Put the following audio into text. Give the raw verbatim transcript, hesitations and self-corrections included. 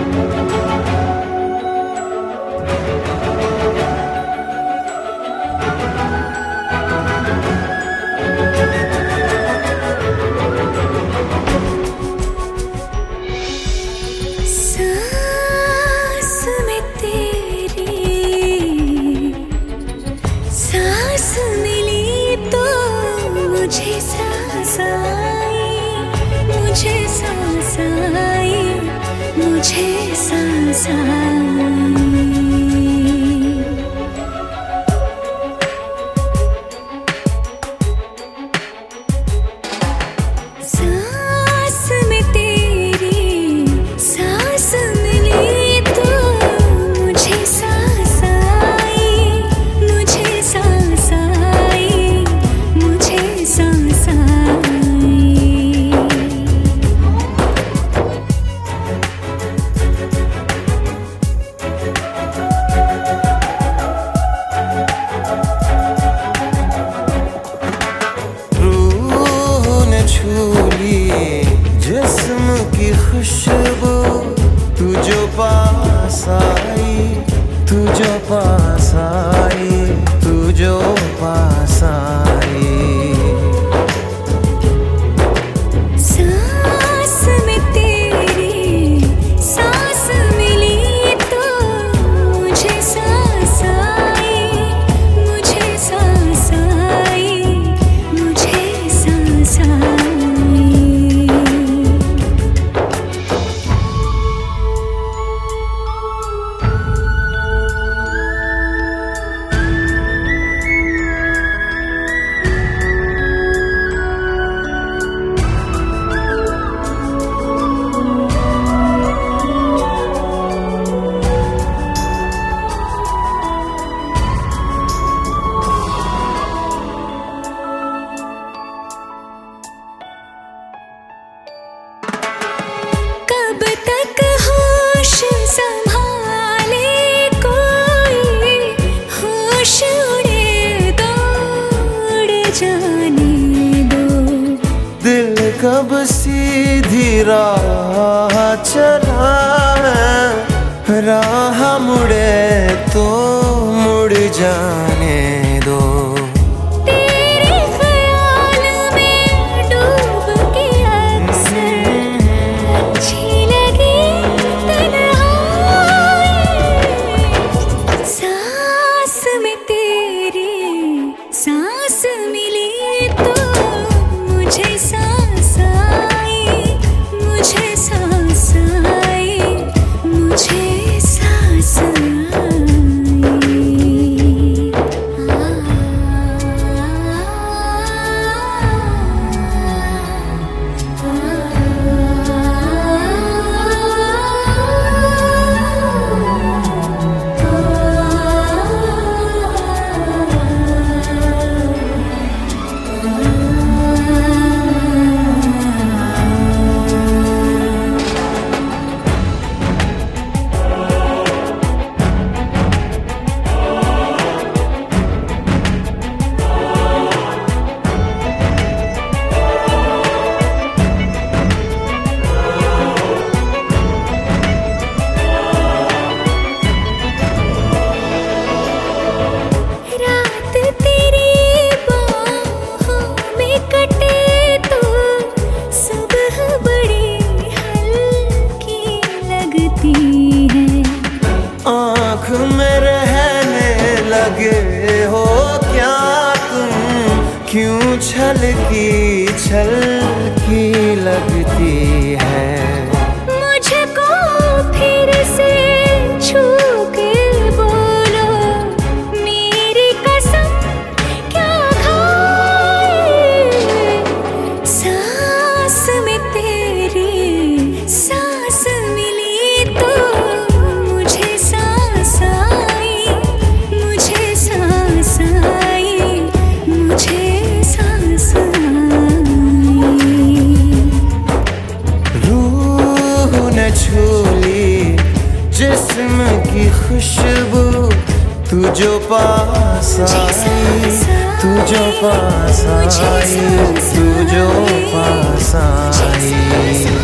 मुझे सांस आई, मुझे सांस आई, मुझे सांस आई। सांस में तेरी सांस मिली तो मुझे सांस आई, मुझे सांस आई, मुझे सांस आई। जिस्म की खुशबू तू जो पास आई, तू जो पास आई, तू जो पास आई। सांस में तेरी सांस मिली तो मुझे सांस आई, मुझे सांस आई, मुझे सांस आई। कब तक होश संभाले कोई, होश उड़े दो, उड़ जाने दो। दिल कब सीधी राह चला है, राह मुड़े तो मुड़ जाने दो। तेरे ख्याल में डूब के अक्सर अच्छी लगी तन्हाई। सांस में तेरी सांस मिली तो मुझे सांस आई, मुझे सांस आई, मुझे सांस आई। आँख में रहने लगे हो क्या तुम, क्यों छलकी छलकी लगती है। मुझको फिर से छू के बोलो, मेरी कसम क्या खाए। सांस में तेरी सांस मिली तो मुझे सांस आई, मुझे सांस आई, मुझे सांस आई। रूह ने छू ली जिस्म की खुशबू तू जो पास आई, तू जो पास आई, तू जो पास आई।